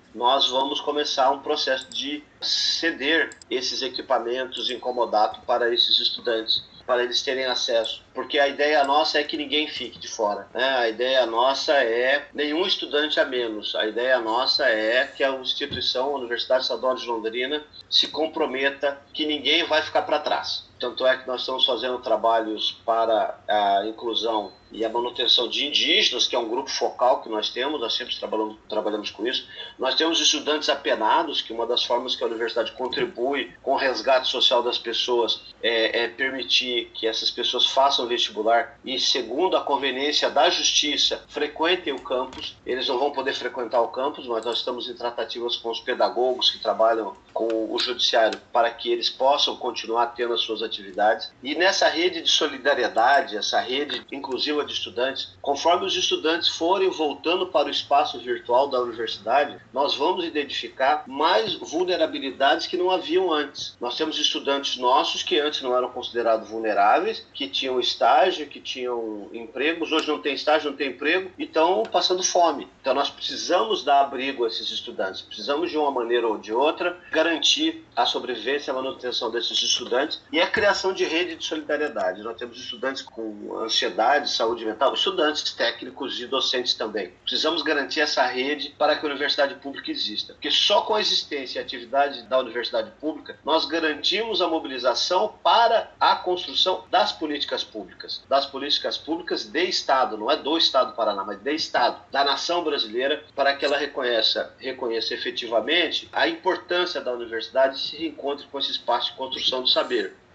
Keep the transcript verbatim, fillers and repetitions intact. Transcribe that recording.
nós vamos começar um processo de ceder esses equipamentos em comodato para esses estudantes, para eles terem acesso, porque a ideia nossa é que ninguém fique de fora, né? A ideia nossa é nenhum estudante a menos, a ideia nossa é que a instituição, a Universidade Estadual de Londrina, se comprometa que ninguém vai ficar para trás. Tanto é que nós estamos fazendo trabalhos para a inclusão e a manutenção de indígenas, que é um grupo focal que nós temos, nós sempre trabalhamos, trabalhamos com isso. Nós temos estudantes apenados, que uma das formas que a universidade contribui com o resgate social das pessoas é, é permitir que essas pessoas façam vestibular e, segundo a conveniência da justiça, frequentem o campus. Eles não vão poder frequentar o campus, mas nós estamos em tratativas com os pedagogos que trabalham com o judiciário para que eles possam continuar tendo as suas atividades. E nessa rede de solidariedade, essa rede inclusiva de estudantes, conforme os estudantes forem voltando para o espaço virtual da universidade, nós vamos identificar mais vulnerabilidades que não haviam antes. Nós temos estudantes nossos que antes não eram considerados vulneráveis, que tinham estágio, que tinham empregos, hoje não tem estágio, não tem emprego, e estão passando fome. Então nós precisamos dar abrigo a esses estudantes, precisamos de uma maneira ou de outra garantir a sobrevivência e a manutenção desses estudantes e a criação de rede de solidariedade. Nós temos estudantes com ansiedade, saúde mental, estudantes técnicos e docentes também. Precisamos garantir essa rede para que a universidade pública exista, porque só com a existência e a atividade da universidade pública nós garantimos a mobilização para a construção das políticas públicas, das políticas públicas de Estado, não é do Estado do Paraná, mas de Estado, da nação brasileira, para que ela reconheça, reconheça efetivamente a importância da universidade e se reencontre com esse espaço de construção do saber.